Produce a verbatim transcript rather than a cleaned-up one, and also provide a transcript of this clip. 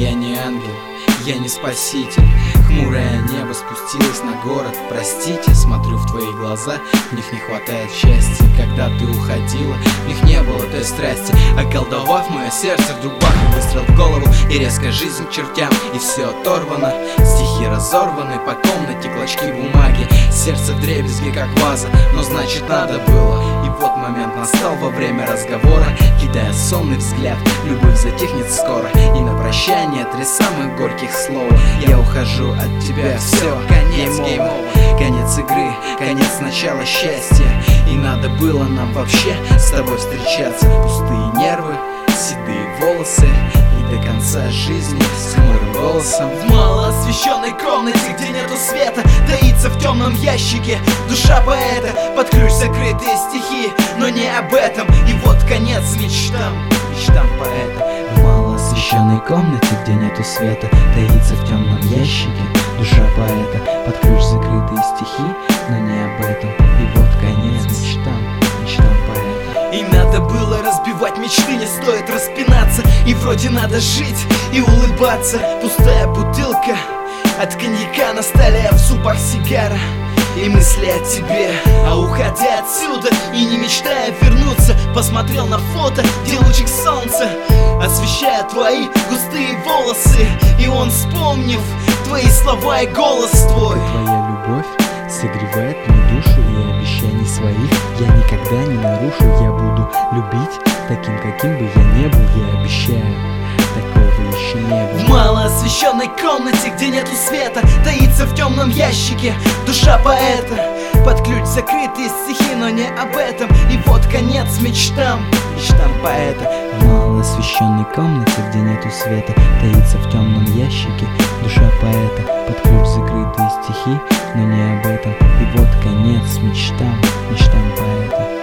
я не ангел, я не спаситель. Хмурое небо спустилось на город. Простите, смотрю в твои глаза, в них не хватает счастья. Когда ты уходила, в них не было той страсти. Околдовав мое сердце, вдруг бах, выстрел в голову, и резко жизнь к чертям, и все оторвано. Стихи разорваны по комнате, клочки бумаги. Сердце вдребезги, как ваза, но значит надо было. И вот момент настал во время разговора. Кидая сонный взгляд, любовь затихнет скоро. И на прощание три самых горьких слова: я ухожу от тебя, все, конец, гейм овер. Конец игры, конец начала счастья. И надо было нам вообще с тобой встречаться. Пустые нервы, седые волосы, и до конца жизни с хмурым голосом. В малоосвещенной комнате, где нету света, таится в темном ящике душа поэта. Под ключ закрытые стихи, но не об этом. И вот конец мечтам, мечтам поэта. В малоосвещенной комнате, где нету света, таится в темном ящике душа поэта. Под ключ закрытые стихи, но не об этом. И вот конец мечтам, мечтам поэта. И надо было разбивать мечты, не стоит распинаться. И вроде надо жить и улыбаться. Пустая бутылка от коньяка на столе, в зубах сигара и мысли о тебе. А уходя отсюда и не мечтая вернуться, посмотрел на фото, где лучик солнца освещая твои густые волосы. И он, вспомнив твои слова и голос твой: твоя любовь согревает мою душу, и обещаний своих я никогда не нарушу. Я буду любить таким, каким бы я не был, я обещаю, такого еще не было. В малоосвещенной комнате, где нету света, таится в темном ящике душа поэта. Под ключ закрытые стихи, но не об этом. И вот конец мечтам, мечтам поэта. В малоосвещенной комнате, где нету света, таится в темном ящике душа поэта. Под ключ закрытые стихи, но не об этом. И вот конец мечтам, мечтам поэта.